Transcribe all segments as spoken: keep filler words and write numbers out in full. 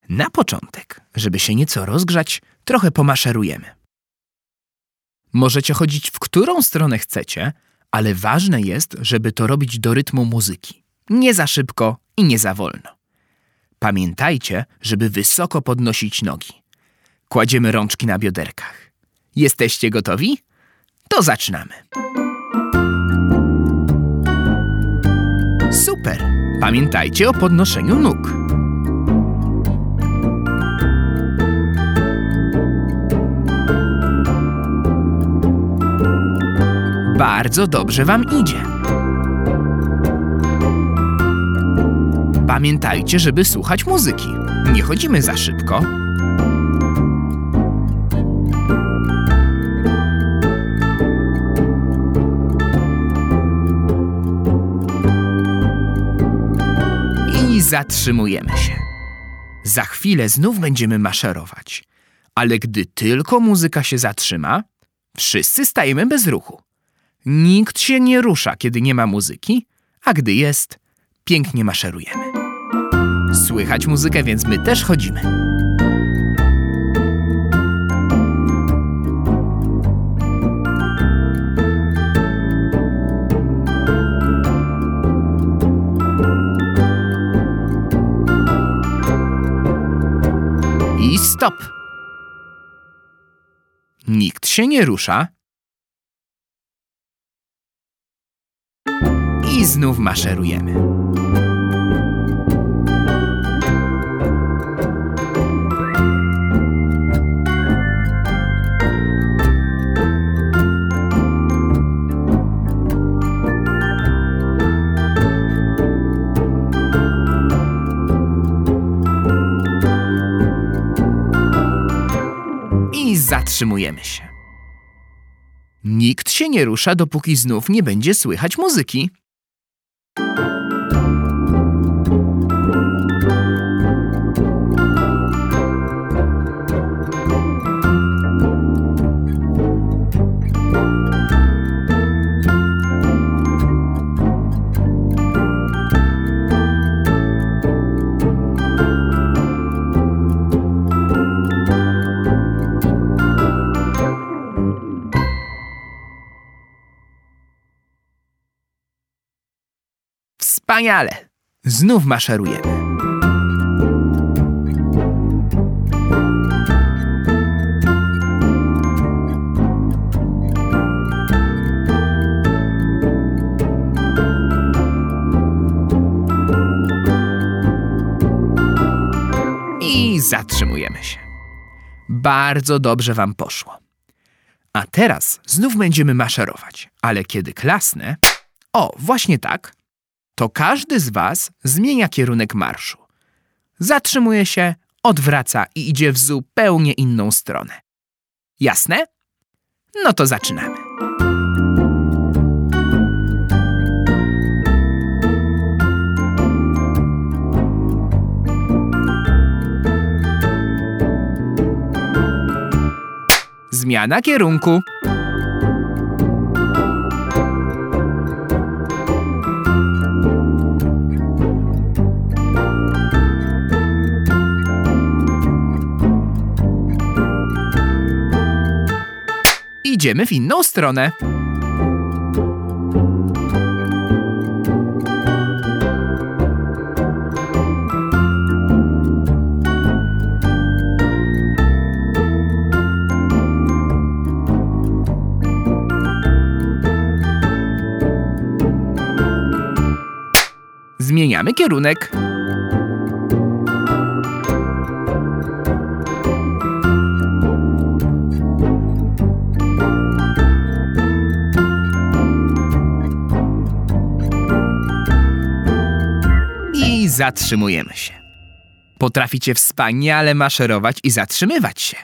Na początek, żeby się nieco rozgrzać, trochę pomaszerujemy. Możecie chodzić w którą stronę chcecie, ale ważne jest, żeby to robić do rytmu muzyki. Nie za szybko i nie za wolno. Pamiętajcie, żeby wysoko podnosić nogi. Kładziemy rączki na bioderkach. Jesteście gotowi? To zaczynamy. Super! Pamiętajcie o podnoszeniu nóg. Bardzo dobrze wam idzie. Pamiętajcie, żeby słuchać muzyki. Nie chodzimy za szybko. I zatrzymujemy się. Za chwilę znów będziemy maszerować. Ale gdy tylko muzyka się zatrzyma, wszyscy stajemy bez ruchu. Nikt się nie rusza, kiedy nie ma muzyki, a gdy jest, pięknie maszerujemy. Słychać muzykę, więc my też chodzimy. I stop! Nikt się nie rusza. I znów maszerujemy. I zatrzymujemy się. Nikt się nie rusza, dopóki znów nie będzie słychać muzyki. Wspaniale! Znów maszerujemy. I zatrzymujemy się. Bardzo dobrze wam poszło. A teraz znów będziemy maszerować, ale kiedy klasnę... O, właśnie tak. To każdy z was zmienia kierunek marszu. Zatrzymuje się, odwraca i idzie w zupełnie inną stronę. Jasne? No to zaczynamy. Zmiana kierunku. Idziemy w inną stronę. Zmieniamy kierunek. I zatrzymujemy się. Potraficie wspaniale maszerować i zatrzymywać się.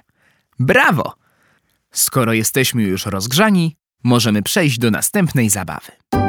Brawo! Skoro jesteśmy już rozgrzani, możemy przejść do następnej zabawy.